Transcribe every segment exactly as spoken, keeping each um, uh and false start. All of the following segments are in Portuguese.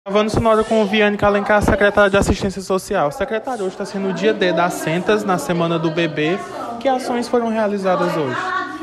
Gravando sonora com o Viane Alencar, secretária de Assistência Social. Secretária, hoje está sendo o dia D das Centas, na Semana do Bebê. Que ações foram realizadas hoje?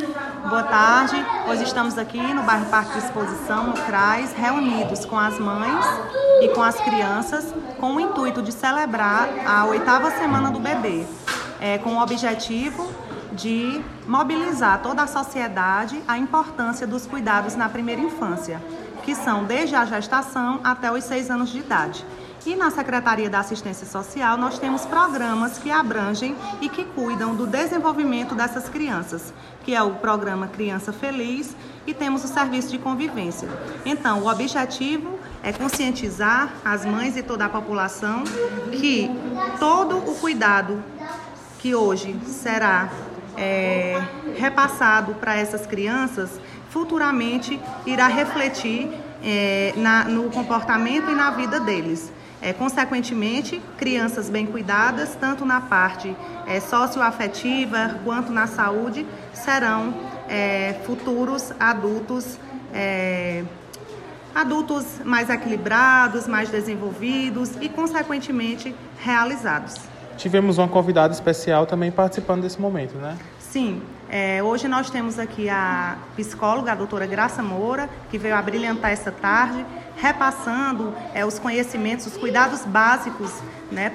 Boa tarde. Hoje estamos aqui no bairro Parque de Exposição, no CRAS, reunidos com as mães e com as crianças, com o intuito de celebrar a oitava Semana do Bebê, é, com o objetivo de mobilizar toda a sociedade a importância dos cuidados na primeira infância, que são desde a gestação até os seis anos de idade. E na Secretaria da Assistência Social nós temos programas que abrangem e que cuidam do desenvolvimento dessas crianças, que é o programa Criança Feliz, e temos o serviço de convivência. Então, o objetivo é conscientizar as mães e toda a população que todo o cuidado que hoje será é, repassado para essas crianças futuramente irá refletir é, na, no comportamento e na vida deles. É, consequentemente, crianças bem cuidadas, tanto na parte é, socioafetiva quanto na saúde, serão é, futuros adultos, é, adultos mais equilibrados, mais desenvolvidos e, consequentemente, realizados. Tivemos uma convidada especial também participando desse momento, né? Sim, é, hoje nós temos aqui a psicóloga, a doutora Graça Moura, que veio a brilhantar essa tarde, repassando é, os conhecimentos, os cuidados básicos, né,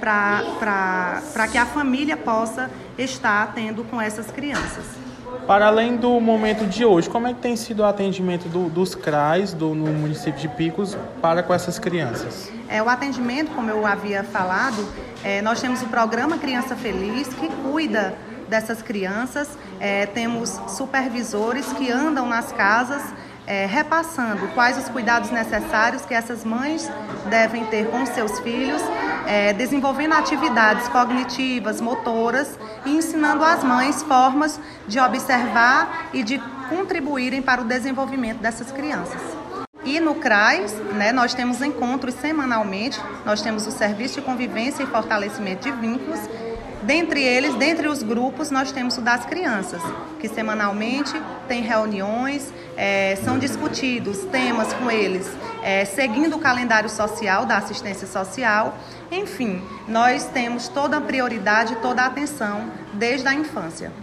para que a família possa estar tendo com essas crianças. Para além do momento de hoje, como é que tem sido o atendimento do, dos CRAs do, no município de Picos para com essas crianças? É, o atendimento, como eu havia falado, é, nós temos o programa Criança Feliz, que cuida dessas crianças. É, temos supervisores que andam nas casas é, repassando quais os cuidados necessários que essas mães devem ter com seus filhos, é, desenvolvendo atividades cognitivas, motoras e ensinando às mães formas de observar e de contribuírem para o desenvolvimento dessas crianças. E no CRAS, né, nós temos encontros semanalmente, nós temos o Serviço de Convivência e Fortalecimento de Vínculos. Dentre eles, dentre os grupos, nós temos o das crianças, que semanalmente tem reuniões, é, são discutidos temas com eles, é, seguindo o calendário social da assistência social. Enfim, nós temos toda a prioridade, toda a atenção desde a infância.